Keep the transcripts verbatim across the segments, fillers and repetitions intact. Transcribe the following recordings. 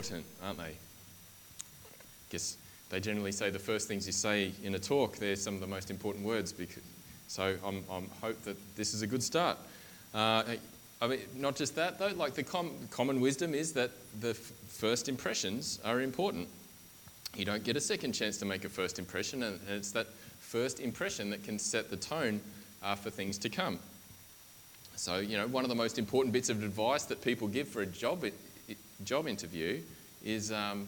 important, aren't they? I guess they generally say the first things you say in a talk, they're some of the most important words. Because, so I'm, I'm hope that this is a good start. Uh, I mean, not just that though, like the com- common wisdom is that the f- first impressions are important. You don't get a second chance to make a first impression, and, and it's that first impression that can set the tone uh, for things to come. So, you know, one of the most important bits of advice that people give for a job it, it, job interview is, um,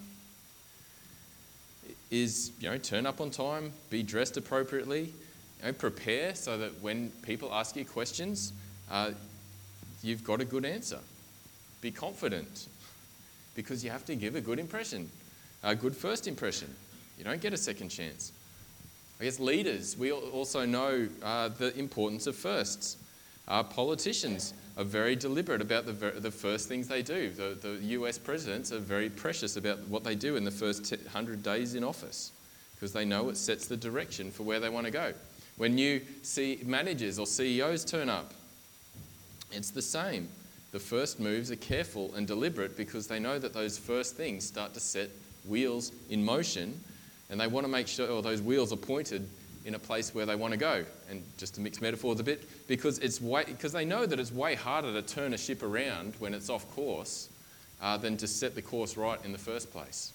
is, you know, turn up on time, be dressed appropriately, you know, prepare so that when people ask you questions, uh, you've got a good answer. Be confident, because you have to give a good impression, a good first impression. You don't get a second chance. I guess leaders, we also know uh, the importance of firsts. Uh, politicians are very deliberate about the, ver- the first things they do. The, the U S presidents are very precious about what they do in the first one hundred days in office, because they know it sets the direction for where they want to go. When new C- managers or C E Os turn up, it's the same. The first moves are careful and deliberate because they know that those first things start to set wheels in motion, and they want to make sure those wheels are pointed in a place where they want to go. And just to mix metaphors a bit, because it's way, because they know that it's way harder to turn a ship around when it's off course uh, than to set the course right in the first place.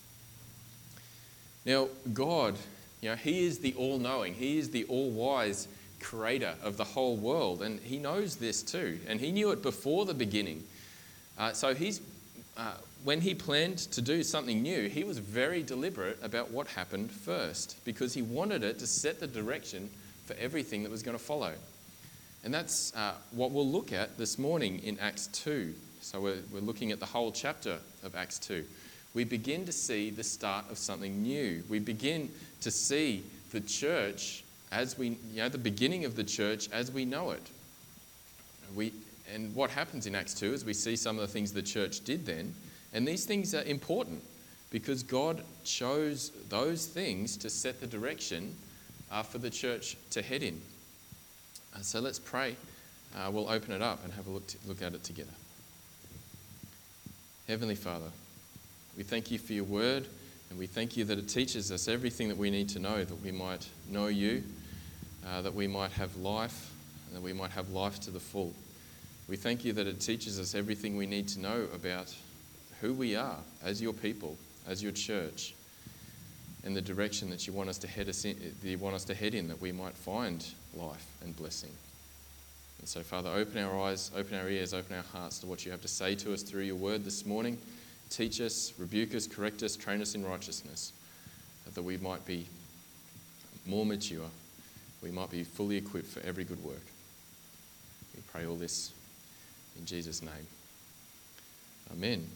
Now, God, you know, He is the all-knowing, He is the all-wise creator of the whole world, and He knows this too, and He knew it before the beginning. Uh, so He's uh, when He planned to do something new, He was very deliberate about what happened first, because He wanted it to set the direction for everything that was going to follow. And that's uh, what we'll look at this morning in Acts two. So we're, we're looking at the whole chapter of Acts two. We begin to see the start of something new. We begin to see the church as we, you know, the beginning of the church as we know it. We, and what happens in Acts two is we see some of the things the church did then. And these things are important because God chose those things to set the direction uh, for the church to head in. Uh, so let's pray. Uh, we'll open it up and have a look, to, look at it together. Heavenly Father, we thank You for Your word, and we thank You that it teaches us everything that we need to know, that we might know You, uh, that we might have life, and that we might have life to the full. We thank You that it teaches us everything we need to know about who we are as Your people, as Your church, and the direction that You want us to head us in, that You want us to head in, that we might find life and blessing. And so, Father, open our eyes, open our ears, open our hearts to what You have to say to us through Your word this morning. Teach us, rebuke us, correct us, train us in righteousness, that we might be more mature, we might be fully equipped for every good work. We pray all this in Jesus' name. Amen.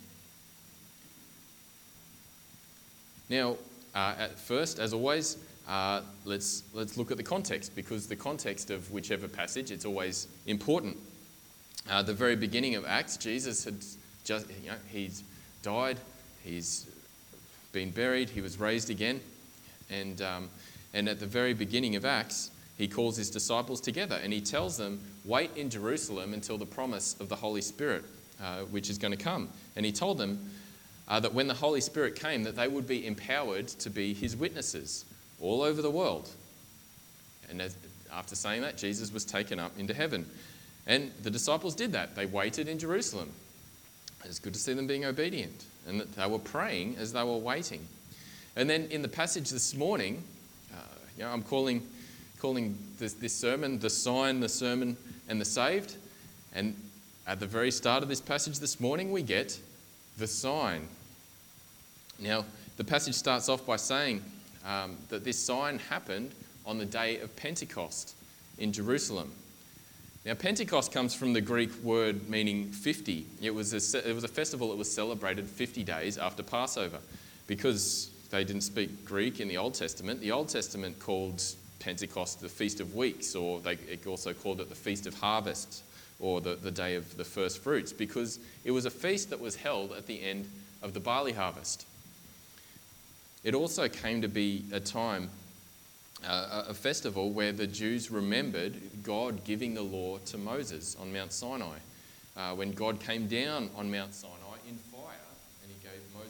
Now, uh, at first, as always, uh, let's let's look at the context, because the context of whichever passage, it's always important. Uh, the very beginning of Acts, Jesus had just, you know, he's died, he's been buried, he was raised again, and um, and at the very beginning of Acts, he calls his disciples together and he tells them, wait in Jerusalem until the promise of the Holy Spirit, uh, which is going to come. And he told them Uh, that when the Holy Spirit came, that they would be empowered to be His witnesses all over the world. And as, after saying that, Jesus was taken up into heaven. And the disciples did that. They waited in Jerusalem. It's good to see them being obedient, and that they were praying as they were waiting. And then in the passage this morning, uh, you know, I'm calling, calling this, this sermon the sign, the sermon, and the saved. And at the very start of this passage this morning, we get the sign. Now, the passage starts off by saying um, that this sign happened on the day of Pentecost in Jerusalem. Now, Pentecost comes from the Greek word meaning fifty. It was a, it was a festival that was celebrated fifty days after Passover. Because they didn't speak Greek in the Old Testament, the Old Testament called Pentecost the Feast of Weeks, or they also called it the Feast of Harvest, or the, the day of the first fruits, because it was a feast that was held at the end of the barley harvest. It also came to be a time, uh, a festival where the Jews remembered God giving the law to Moses on Mount Sinai. Uh, when God came down on Mount Sinai in fire and He gave Moses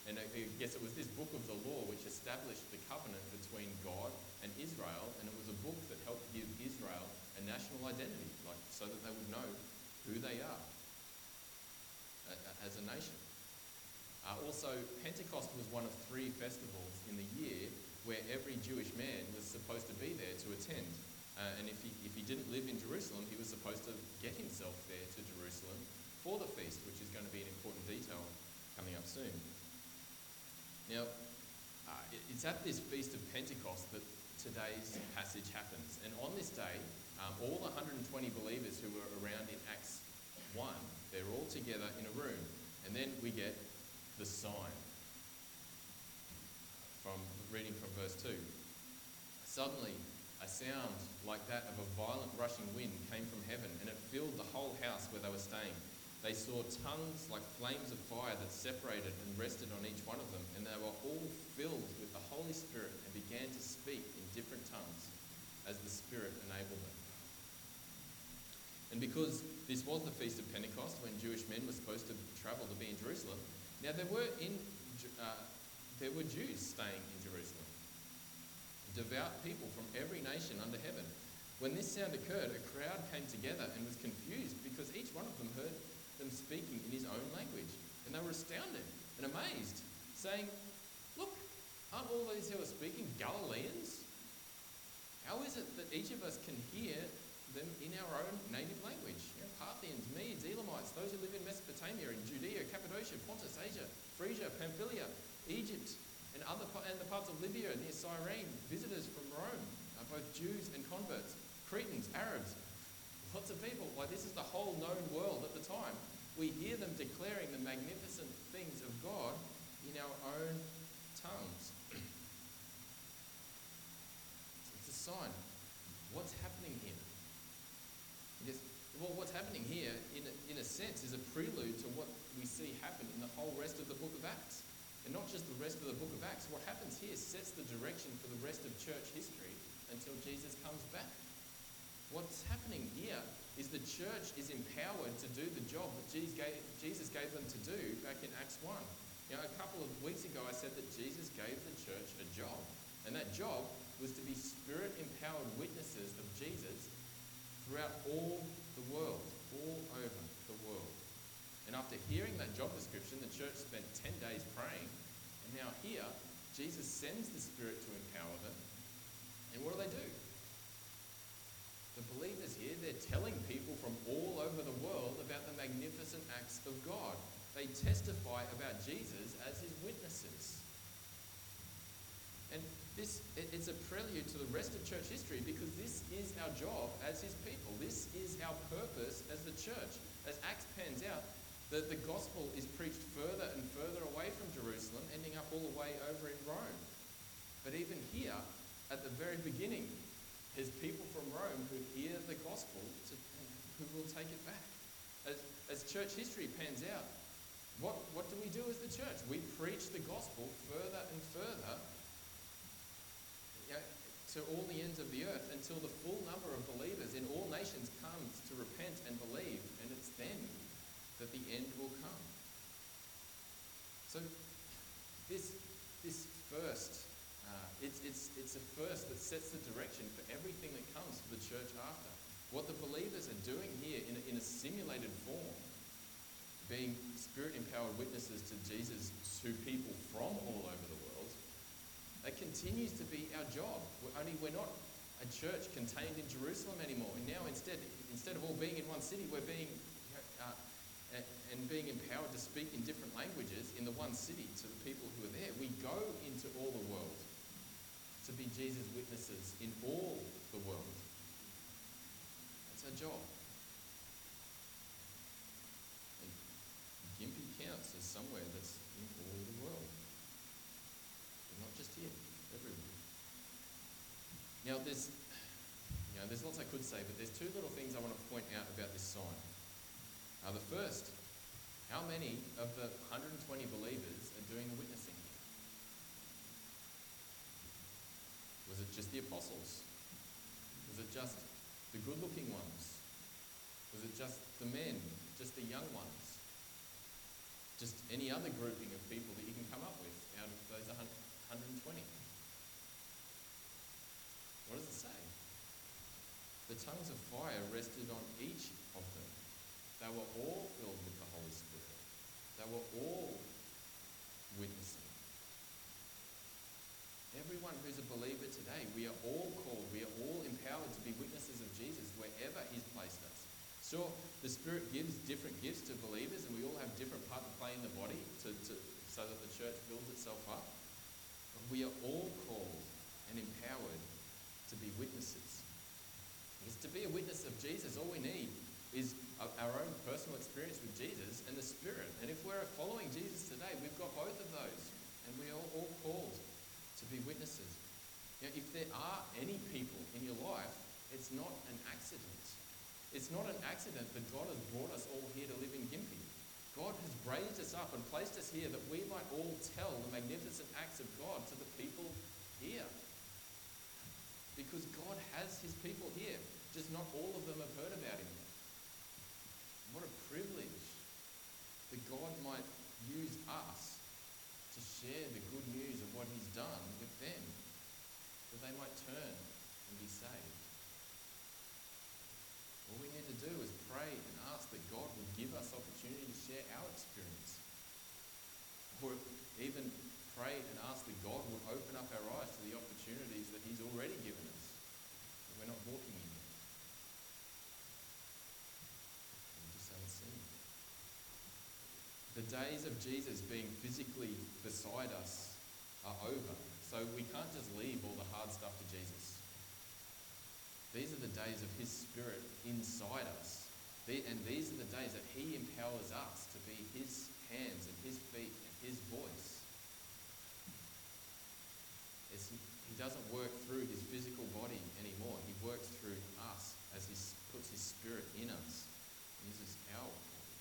And I guess it was this book of the law which established the covenant between God and Israel, and it was a book that helped give Israel a national identity, like so that they would know who they are as a nation. Uh, also, Pentecost was one of three festivals in the year where every Jewish man was supposed to be there to attend. Uh, and if he, if he didn't live in Jerusalem, he was supposed to get himself there to Jerusalem for the feast, which is going to be an important detail coming up soon. Now, uh, it, it's at this Feast of Pentecost that today's passage happens. And on this day, um, all one hundred twenty believers who were around in Acts one, they're all together in a room. And then we get the sign. From reading from verse two. Suddenly, a sound like that of a violent rushing wind came from heaven, and it filled the whole house where they were staying. They saw tongues like flames of fire that separated and rested on each one of them, and they were all filled with the Holy Spirit and began to speak in different tongues as the Spirit enabled them. And because this was the Feast of Pentecost, when Jewish men were supposed to travel to be in Jerusalem, now there were in uh, there were Jews staying in Jerusalem, devout people from every nation under heaven. When this sound occurred, a crowd came together and was confused because each one of them heard them speaking in his own language. And they were astounded and amazed, saying, "Look, aren't all these who are speaking Galileans? How is it that each of us can hear them in our own native language? You know, Parthians, Medes, Elamites, those who live in Mesopotamia, in Judea, Cappadocia, Pontus, Asia, Phrygia, Pamphylia, Egypt, and other and the parts of Libya near Cyrene, visitors from Rome, uh, both Jews and converts, Cretans, Arabs, lots of people. Like, this is the whole known world at the time. We hear them declaring the magnificent things of God in our own tongues." It's a sign. What's happening here? Because, well, what's happening here, in a, in a sense, is a prelude to what we see happen in the whole rest of the book of Acts. And not just the rest of the book of Acts. What happens here sets the direction for the rest of church history until Jesus comes back. What's happening here is the church is empowered to do the job that Jesus gave, Jesus gave them to do back in Acts one. You know, a couple of weeks ago I said that Jesus gave the church a job. And that job was to be Spirit-empowered witnesses of Jesus throughout all the world, all over the world. And after hearing that job description, the church spent ten days praying. And now here, Jesus sends the Spirit to empower them. And what do they do? The believers here, they're telling people from all over the world about the magnificent acts of God. They testify about Jesus as his witnesses. And this, it's a prelude to the rest of church history, because this is our job as his people. This is our purpose as the church. As Acts pans out, the, the gospel is preached further and further away from Jerusalem, ending up all the way over in Rome. But even here, at the very beginning, there's people from Rome who hear the gospel to, who will take it back. As, as church history pans out, what, what do we do as the church? We preach the gospel further and further, you know, to all the ends of the earth, until the full number of believers in all nations comes to repent and believe, and it's then that the end will come. So this this first, uh, it's it's it's a first that sets the direction for everything that comes for the church after. What the believers are doing here in a, in a simulated form, being Spirit-empowered witnesses to Jesus to people from all over the world, that continues to be our job. We're only we're not a church contained in Jerusalem anymore. And now instead, instead of all being in one city, we're being uh, and being empowered to speak in different languages in the one city to the people who are there. We go into all the world to be Jesus' witnesses in all the world. That's our job. And Gympie counts as somewhere that's in all the world. But not just here, everywhere. Now there's, you know, there's lots I could say, but there's two little things I want to point out about this sign. Uh, the first, how many of the one hundred twenty believers are doing the witnessing here? Was it just the apostles? Was it just the good-looking ones? Was it just the men, just the young ones? just any other grouping of people that you can come up with out of those one hundred twenty. What does it say? The tongues of fire rested on each of them. They were all filled with the Holy Spirit. They were all witnessing. Everyone who's a believer today, we are all called, we are all empowered to be witnesses of Jesus wherever he's placed us. Sure, the Spirit gives different gifts to believers and we all have different part to play in the body to, to, so that the church builds itself up. But we are all called and empowered to be witnesses. Because to be a witness of Jesus, all we need is our own personal experience with Jesus and the Spirit. And if we're following Jesus today, we've got both of those. And we are all called to be witnesses. Now, if there are any people in your life, it's not an accident. It's not an accident that God has brought us all here to live in Gympie. God has raised us up and placed us here that we might all tell the magnificent acts of God to the people here. Because God has his people here, just not all of them have heard about him. What a privilege that God might use us to share the good news of what he's done with them, that they might turn and be saved. All we need to do is pray and ask that God will give us opportunity to share our experience. Or even pray and ask that God will open up our eyes to the opportunities that he's already given us, that we're not walking in them. We just haven't seen them. The days of Jesus being physically beside us are over, so we can't just leave all the hard stuff to Jesus. These are the days of his Spirit inside us. And these are the days that he empowers us to be his hands and his feet and his voice. It's, he doesn't work through his physical body anymore. He works through us as he puts his Spirit in us. He uses our bodies.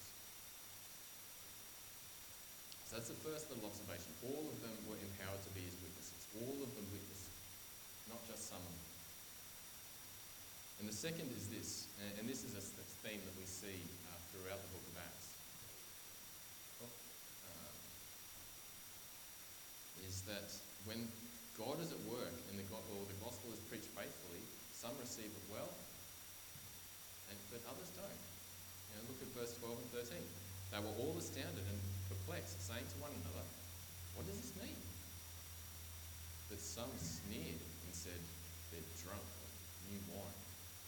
So that's the first little observation. All of them were empowered to be his witnesses. All of them witnessed, not just some of them. And the second is this, and this is a theme that we see uh, throughout the book of Acts, oh, um, is that when God is at work and the, go- or the gospel is preached faithfully, some receive it well, and, but others don't. You know, look at verse twelve and thirteen. They were all astounded and perplexed, saying to one another, "What does this mean?" But some sneered and said, "They're drunk on new wine."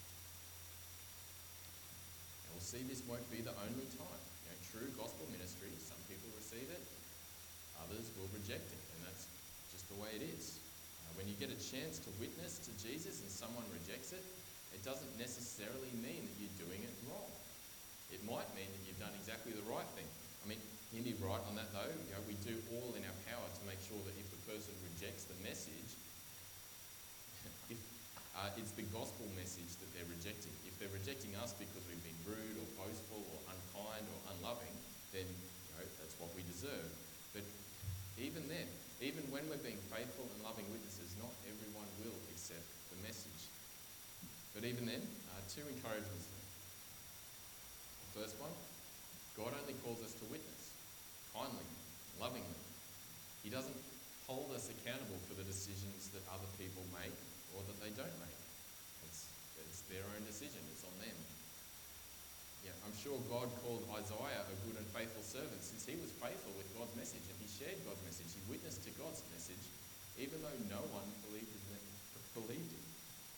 We'll see this won't be the only time. You know, true gospel ministry, some people receive it, others will reject it, and that's just the way it is. Uh, when you get a chance to witness to Jesus and someone rejects it, it doesn't necessarily mean that you're doing it wrong. It might mean that you've done exactly the right thing. I mean, hear me right on that though. You know, we do all in our power to make sure that if the person rejects the message, if Uh, it's the gospel message that they're rejecting. If they're rejecting us because we've been rude or boastful or unkind or unloving, then you know, that's what we deserve. But even then, even when we're being faithful and loving witnesses, not everyone will accept the message. But even then, uh, two encouragements there. The first one, God only calls us to witness, kindly, lovingly. He doesn't hold us accountable for the decisions that other people make or that they don't make. It's, it's their own decision. It's on them. Yeah, I'm sure God called Isaiah a good and faithful servant since he was faithful with God's message and he shared God's message. He witnessed to God's message even though no one believed his believed him.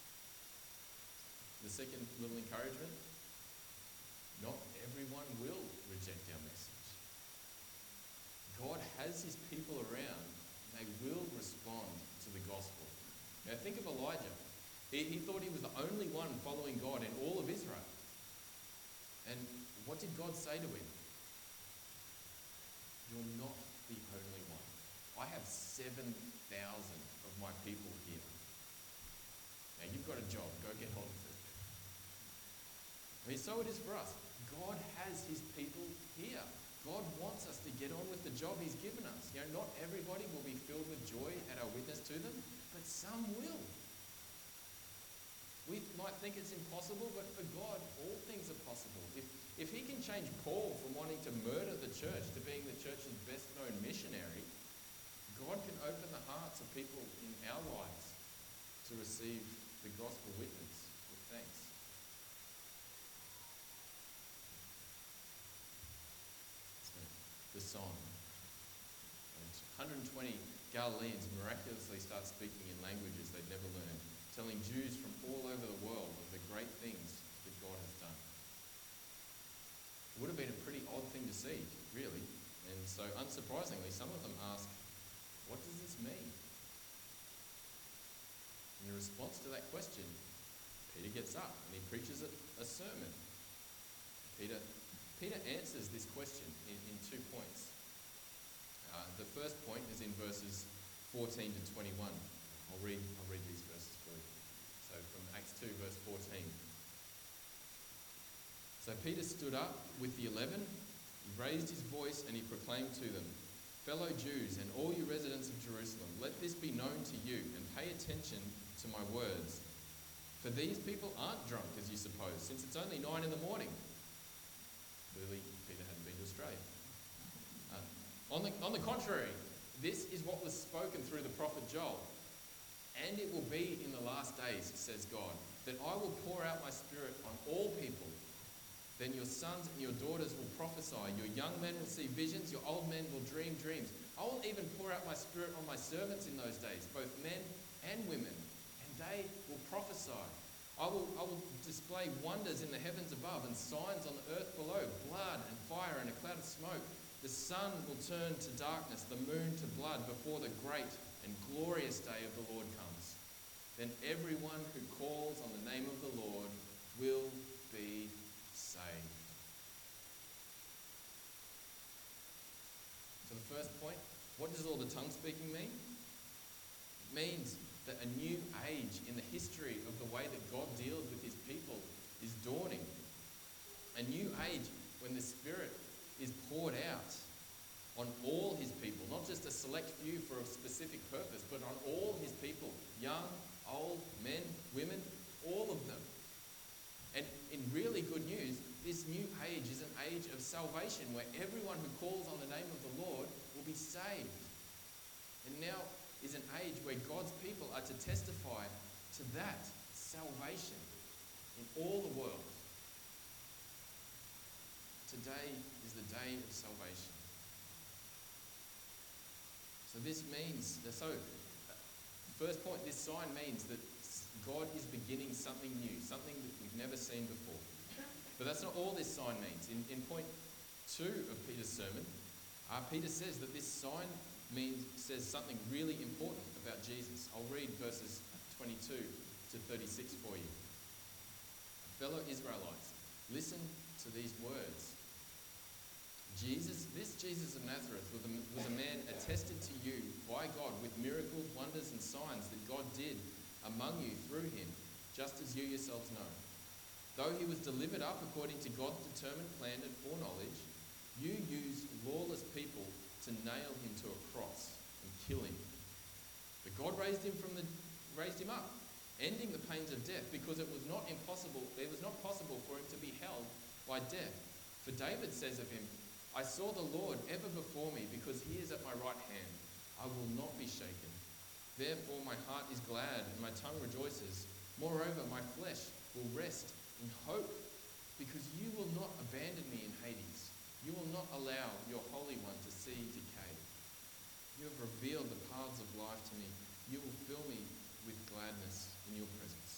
The second little encouragement, not everyone will reject our message. God has his people around and they will respond to the gospel. Now think of Elijah. He, he thought he was the only one following God in all of Israel. And what did God say to him? You're not the only one. I have seven thousand of my people here. Now you've got a job. Go get on with it. I mean, so it is for us. God has his people here. God wants us to get on with the job he's given us. You know, not everybody will be filled with joy at our witness to them, but some will. We might think it's impossible, but for God, all things are possible. If, if he can change Paul from wanting to murder the church to being the church's best-known missionary, God can open the hearts of people in our lives to receive the gospel witness with thanks. So, the song. one hundred twenty Galileans miraculously start speaking in languages they'd never learned, telling Jews from all over the world of the great things that God has done. It would have been a pretty odd thing to see, really. And so, unsurprisingly, some of them ask, what does this mean? In response to that question, Peter gets up and he preaches a, a sermon. Peter, Peter answers this question in, in two points. Uh, the first point is in verses fourteen to twenty-one. I'll read, I'll read these verses for you. So from Acts two, verse fourteen. So Peter stood up with the eleven, he raised his voice and he proclaimed to them, "Fellow Jews and all you residents of Jerusalem, let this be known to you and pay attention to my words. For these people aren't drunk, as you suppose, since it's only nine in the morning." Clearly, Peter hadn't been to Australia. Uh, on, the, on the contrary, this is what was spoken through the prophet Joel. "And it will be in the last days, says God, that I will pour out my spirit on all people. Then your sons and your daughters will prophesy, your young men will see visions, your old men will dream dreams. I will even pour out my spirit on my servants in those days, both men and women, and they will prophesy. I will, I will display wonders in the heavens above and signs on the earth below, blood and fire and a cloud of smoke. The sun will turn to darkness, the moon to blood before the great and glorious day of the Lord comes. Then everyone who calls on the name of the Lord will be saved." So the first point, what does all the tongue speaking mean? It means that a new age in the history of the way that God deals with his people is dawning. A new age when the Spirit is poured out on all his people, not just a select few for a specific purpose, but on all his people, young, old, men, women, all of them. And in really good news, this new age is an age of salvation where everyone who calls on the name of the Lord will be saved. And now is an age where God's people are to testify to that salvation in all the world. Today is the day of salvation. So this means, so first point, this sign means that God is beginning something new, something that we've never seen before. But that's not all this sign means. In, in point two of Peter's sermon, uh, Peter says that this sign means says something really important about Jesus. I'll read verses twenty-two to thirty-six for you. "Fellow Israelites, listen to these words. Jesus, this Jesus of Nazareth was a, was a man attested to you by God with miracles, wonders and signs that God did among you through him, just as you yourselves know. Though he was delivered up according to God's determined plan and foreknowledge, you used lawless people to nail him to a cross and kill him. But God raised him from the raised him up, ending the pains of death, because it was not impossible, it was not possible for him to be held by death. For David says of him, I saw the Lord ever before me, because he is at my right hand. I will not be shaken. Therefore my heart is glad and my tongue rejoices. Moreover, my flesh will rest in hope, because you will not abandon me in Hades. You will not allow your Holy One to see decay. You have revealed the paths of life to me. You will fill me with gladness in your presence.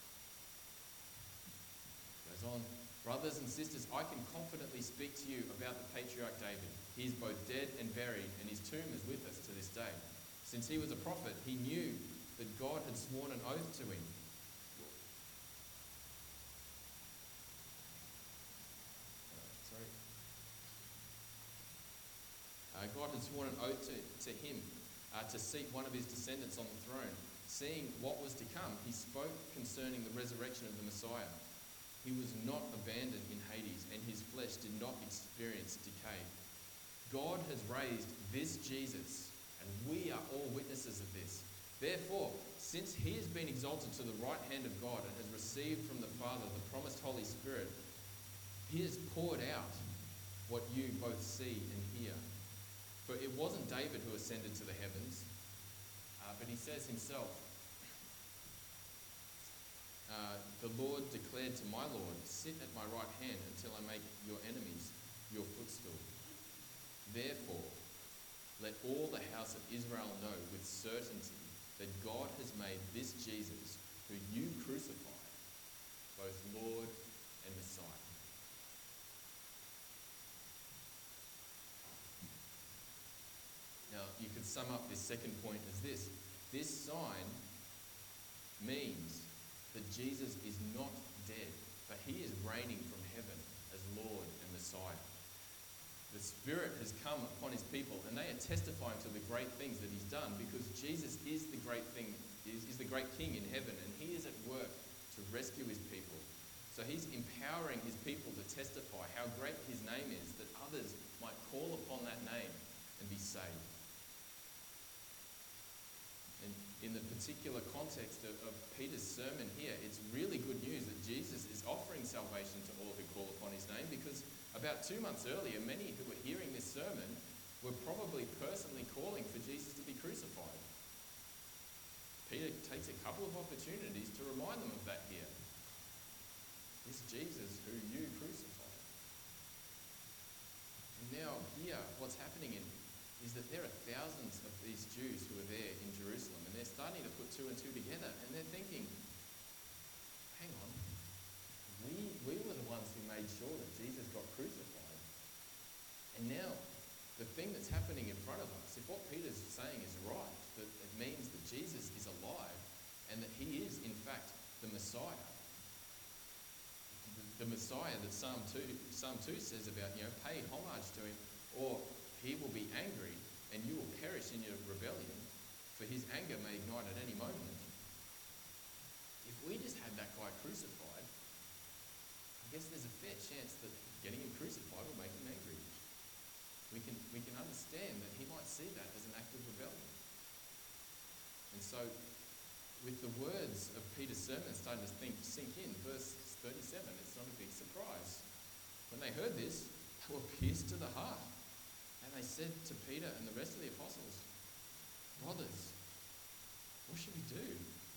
Goes on. Brothers and sisters, I can confidently speak to you about the patriarch David. He is both dead and buried, and his tomb is with us to this day. Since he was a prophet, he knew that God had sworn an oath to him. Sorry. Uh, God had sworn an oath to, to him uh, to seat one of his descendants on the throne. Seeing what was to come, he spoke concerning the resurrection of the Messiah. He was not abandoned in Hades, and his flesh did not experience decay. God has raised this Jesus, and we are all witnesses of this. Therefore, since he has been exalted to the right hand of God and has received from the Father the promised Holy Spirit, He has poured out what you both see and hear. For it wasn't David who ascended to the heavens, uh, but he says himself, uh, the Lord declared to my Lord, sit at my right hand until I make your enemies your footstool. Therefore, let all the house of Israel know with certainty that God has made this Jesus, who you crucified, both Lord and Messiah. Now, you could sum up this second point as this. This sign means that Jesus is not dead, but he is reigning from heaven as Lord and Messiah. The Spirit has come upon his people, and they are testifying to the great things that he's done, because Jesus is the great thing, is, is the great King in heaven, and he is at work to rescue his people. So he's empowering his people to testify how great his name is, that others might call upon that name and be saved. And in the particular context of, of Peter's sermon here, it's really good news that Jesus is offering salvation to all who call upon his name, because about two months earlier, many who were hearing this sermon were probably personally calling for Jesus to be crucified. Peter takes a couple of opportunities to remind them of that here. This Jesus who you crucified. And now here, what's happening in is that there are thousands of these Jews who are there in Jerusalem, and they're starting to put two and two together, and they're thinking, hang on, we, we were the ones who made sure that Jesus got crucified. And now, the thing that's happening in front of us, if what Peter's saying is right, that it means that Jesus is alive, and that he is, in fact, the Messiah. The, the Messiah that Psalm two, Psalm two says about, you know, pay homage to him, or he will be angry and you will perish in your rebellion, for his anger may ignite at any moment. If we just had that guy crucified, I guess there's a fair chance that getting him crucified will make him angry. We can, we can understand that he might see that as an act of rebellion. And so, with the words of Peter's sermon starting to think, sink in, verse thirty-seven, it's not a big surprise. When they heard this, they were pierced to the heart. And they said to Peter and the rest of the apostles, brothers, what should we do?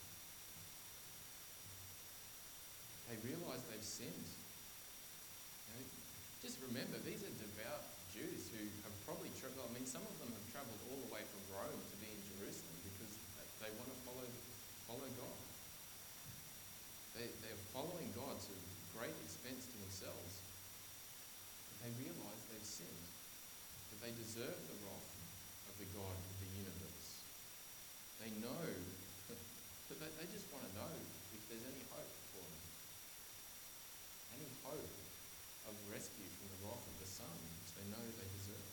They realise they've sinned. You know, just remember, these are devout Jews who have probably travelled, I mean, some of them have travelled all the way from Rome to be in Jerusalem because they want to follow, follow God. They, they're following God to great expense to themselves. But they realise they've sinned. That they deserve the wrath of the God of the universe. They know, that they, they just want to know if there's any hope for them. Any hope of rescue from the wrath of the Son, which they know they deserve.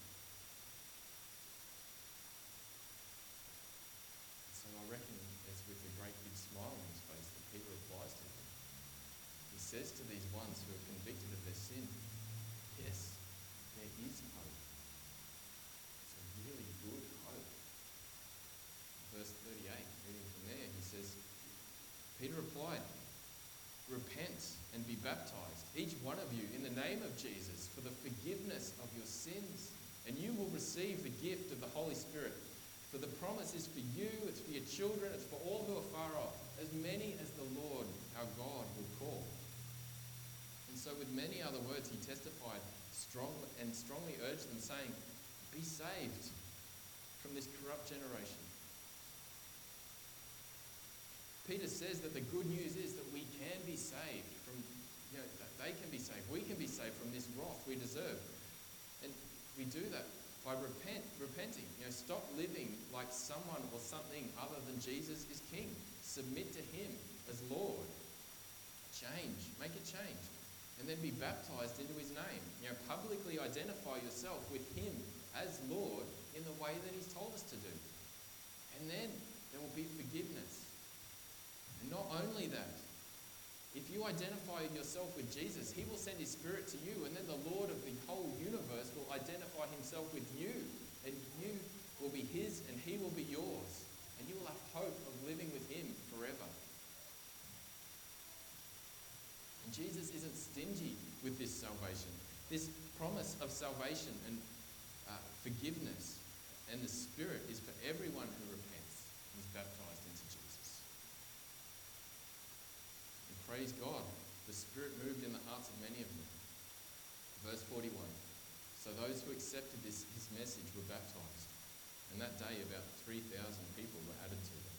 So I reckon it's with a great big smile on his face that Peter replies to them. He says to these ones who are convicted of their sin, yes, there is hope. Really good hope. Verse thirty-eight, reading from there, he says, Peter replied, repent and be baptized, each one of you, in the name of Jesus, for the forgiveness of your sins, and you will receive the gift of the Holy Spirit. For the promise is for you, it's for your children, it's for all who are far off, as many as the Lord our God will call. And so with many other words he testified strongly and strongly urged them, saying, be saved from this corrupt generation. Peter says that the good news is that we can be saved from, you know, that they can be saved. We can be saved from this wrath we deserve. And we do that by repent, repenting. You know, stop living like someone or something other than Jesus is King. Submit to him as Lord. Change. Make a change. And then be baptized into his name. You know, publicly identify yourself with him as Lord in the way that he's told us to do. And then there will be forgiveness. And not only that, if you identify yourself with Jesus, he will send his Spirit to you, and then the Lord of the whole universe will identify himself with you, and you will be his and he will be yours, and you will have hope of living with him forever. And Jesus isn't stingy with this salvation. This promise of salvation and uh, forgiveness and the Spirit is for everyone who repents and is baptized into Jesus. And praise God, the Spirit moved in the hearts of many of them. Verse forty-one, so those who accepted this, his message were baptized, and that day about three thousand people were added to them.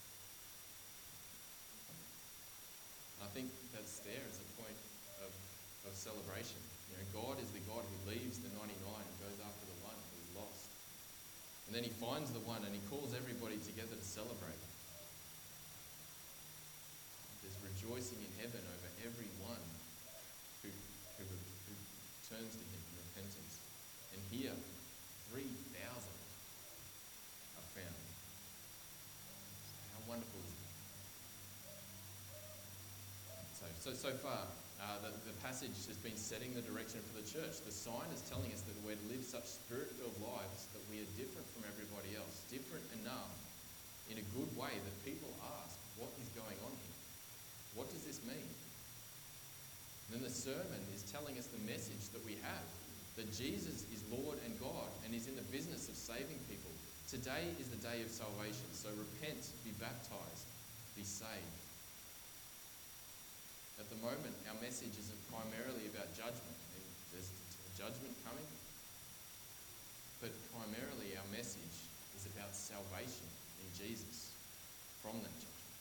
I think that's there as a point of, of celebration. You know, God is the God who leaves the ninety-nine and goes after the one who is lost. And then he finds the one and he calls everybody together to celebrate. There's rejoicing in heaven over every one who, who, who turns to him in repentance. And here, three thousand are found. How wonderful is that? So, so, so far, uh, the, the passage has been setting the direction for the church. The sign is telling us that we're to live such spirit-filled lives that we are different from everybody else. Different enough, in a good way, that people ask, what is going on here? What does this mean? And then the sermon is telling us the message that we have, that Jesus is Lord and God and is in the business of saving people. Today is the day of salvation, so repent, be baptized, be saved. At the moment, our message isn't primarily about judgment. I mean, there's judgment coming, but primarily our message is about salvation in Jesus from that judgment.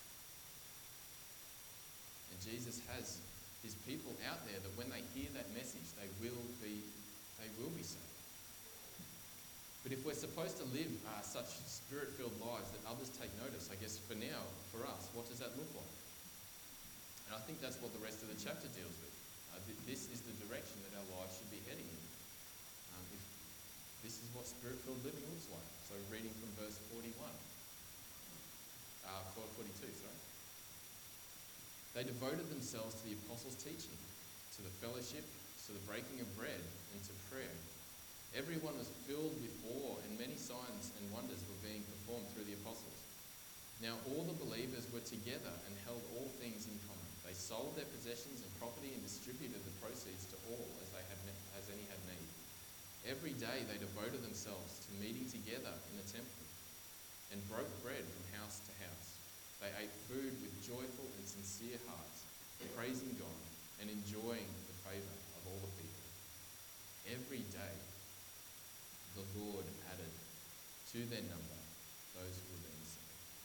And Jesus has his people out there that when they hear that message, they will be, they will be saved. But if we're supposed to live uh, such spirit-filled lives that others take notice, I guess for now, for us, what does that look like? And I think that's what the rest of the chapter deals with. Uh, th- this is the direction that our lives should be heading in. Um, if this is what spirit-filled living looks like. So reading from verse forty-one, uh, forty-two, sorry. They devoted themselves to the apostles' teaching, to the fellowship, to the breaking of bread, and to prayer. Everyone was filled with awe, and many signs and wonders were being performed through the apostles. Now all the believers were together and held all things in common. They sold their possessions and property and distributed the proceeds to all as they had ne- as any had need. Every day they devoted themselves to meeting together in the temple and broke bread from house to house. They ate food with joyful and sincere hearts, praising God and enjoying the favour of all the people. Every day the Lord added to their number those who were being saved.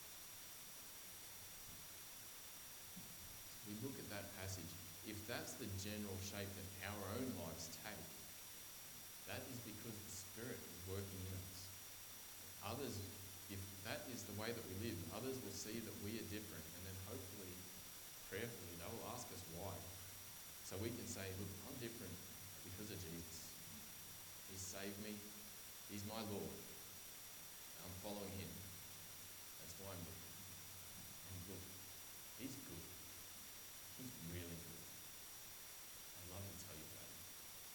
We look at that passage, if that's the general shape that our own lives take, that is because the Spirit is working in us. Others, if that is the way that we live, others will see that we are different, and then hopefully, prayerfully, they will ask us why. So we can say, look, I'm different because of Jesus. He saved me. He's my Lord. I'm following him. That's why I'm different. And look, he's good. He's really good. I love to tell you about him.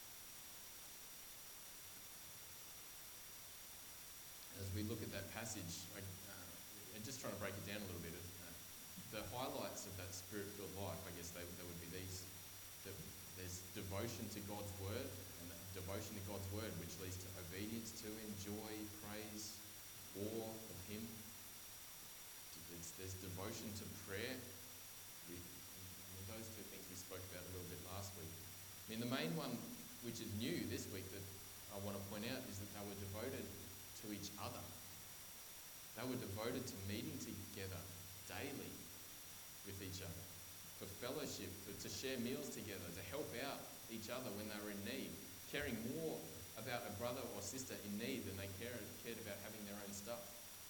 As we look at that passage, I, uh, and just trying to break it down a little bit, uh, the highlights of that spirit-filled life, I guess they, they would be these. That there's devotion to God's word, and that devotion to God's word which leads to obedience to him, joy, praise, awe of him. There's, there's devotion to prayer. We, those two things we spoke about a little bit last week. I mean, the main one, which is new this week that I want to point out, is that they were devoted to each other. They were devoted to meeting together daily with each other, for fellowship, for, to share meals together, to help out each other when they were in need, caring more about a brother or sister in need than they cared, cared about having their own stuff.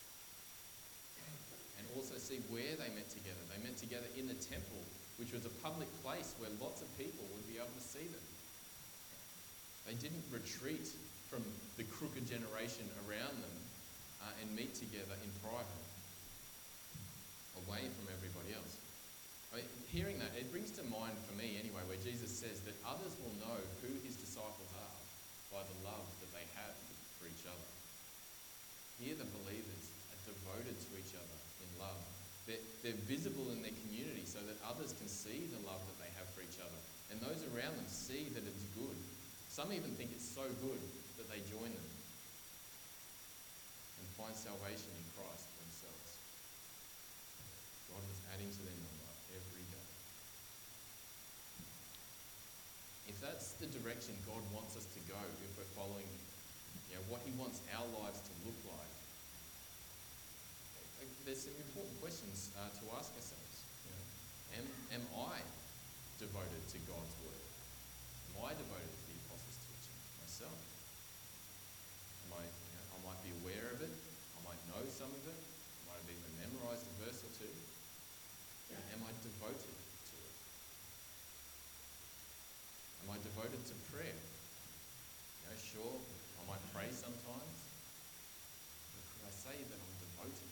And also see where they met together. They met together in the temple, which was a public place where lots of people would be able to see them. They didn't retreat from the crooked generation around them uh, and meet together in private, away from everybody else. I mean, hearing that, it brings to mind for me anyway, where Jesus says that others will know who his disciples are by the love that they have for each other. Here the believers are devoted to each other in love. They're, they're visible in their community so that others can see the love that they have for each other. And those around them see that it's good. Some even think it's so good that they join them and find salvation in Christ for themselves. God is adding to their number every day. If that's the direction God wants us to go, if we're following Him, you know, what He wants our lives to look like, there's some important questions uh, to ask ourselves. You know, am, am I devoted to God's word? Am I devoted to the apostles' teaching myself? Am I, you know, I might be aware of it. I might know some of it. I might have even memorised a verse or two. But am I devoted to it? Am I devoted to prayer? You know, sure, I might pray sometimes, but could I say that I'm devoted?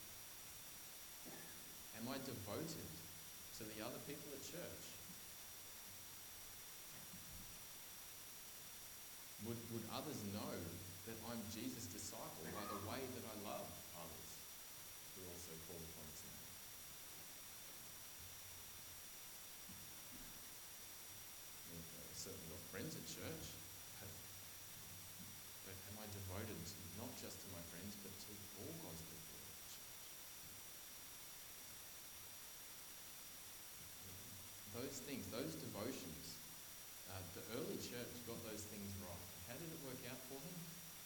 Am I devoted to the other people at church? Would, would others know that I'm Jesus' disciple by the way that I love others who also call upon His name? I've certainly got friends at church, but, but am I devoted to, not just to my friends, but to all God's people at church? Those things, those devotions, uh, the early church got those things right. How did it work out for them?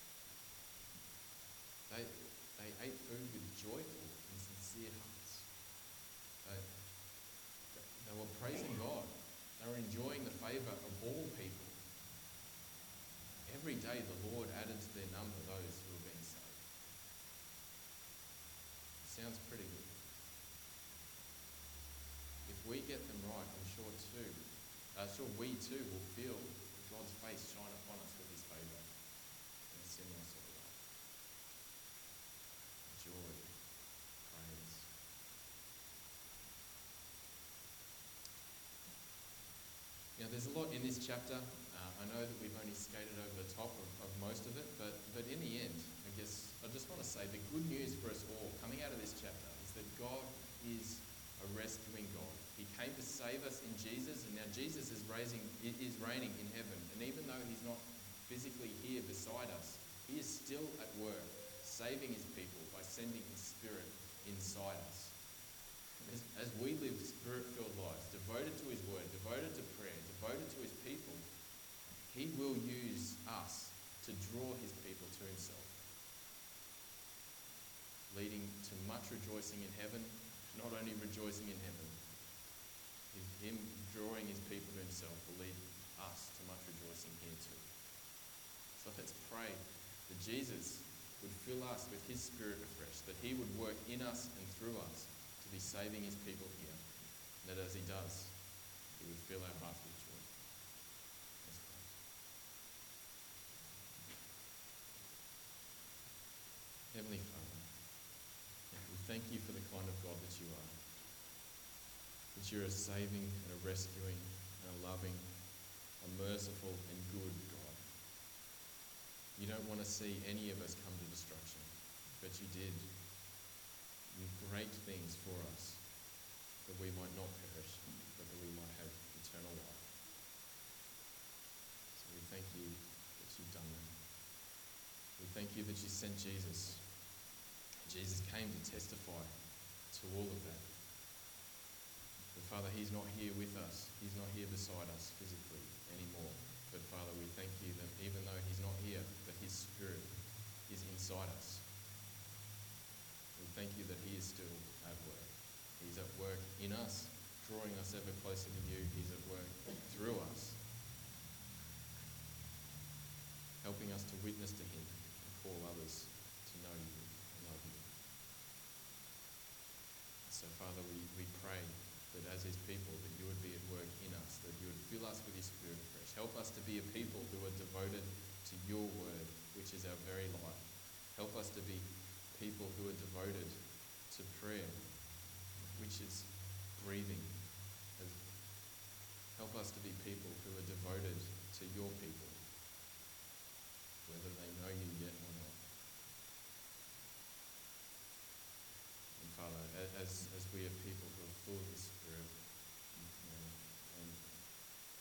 They, they ate food with joyful and sincere hearts. They, they were praising God. They were enjoying the favour of all people. Every day the Lord added to their number those who were being saved. It sounds pretty good. If we get them right, I'm sure too, uh, sure we too will feel God's face shine upon us with His favour in a similar sort of way. Joy, praise. Now, there's a lot in this chapter. Uh, I know that we've only skated over the top of, of most of it, but, but in the end, I guess I just want to say the good news for us all coming out of this chapter is that God is a rescuing God. He came to save us in Jesus, and now Jesus is raising, is reigning in heaven. And even though He's not physically here beside us, He is still at work, saving His people by sending His Spirit inside us. As, as we live Spirit-filled lives, devoted to His word, devoted to prayer, devoted to His people, He will use us to draw His people to Himself, leading to much rejoicing in heaven. Not only rejoicing in heaven, Him drawing His people to Himself will lead us to much rejoicing here too. So let's pray that Jesus would fill us with His Spirit afresh, that He would work in us and through us to be saving His people here, and that as He does, He would fill our hearts with joy. Let's pray. Heavenly Father, we thank You for the kind of God that You are. That You're a saving and a rescuing and a loving, a merciful and good God. You don't want to see any of us come to destruction, but You did. You great things for us, that we might not perish, but that we might have eternal life. So we thank You that You've done that. We thank You that You sent Jesus. Jesus came to testify to all of that. But Father, He's not here with us. He's not here beside us physically anymore. But Father, we thank You that even though He's not here, that His Spirit is inside us. We thank You that He is still at work. He's at work in us, drawing us ever closer to You. He's at work through us, helping us to witness to Him and call others to know You and love You. So Father, we, we pray that as His people, that You would be at work in us, that You would fill us with Your Spirit afresh. Help us to be a people who are devoted to Your word, which is our very life. Help us to be people who are devoted to prayer, which is breathing. Help us to be people who are devoted to Your people, whether they know You yet or not. And Father, as, as we are people who are full of the Spirit, you know, and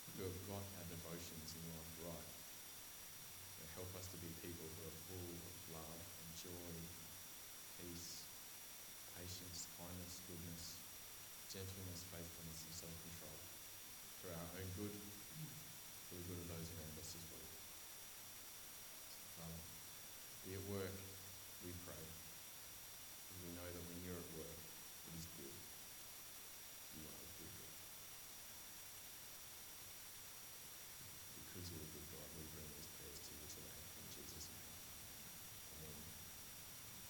self-control.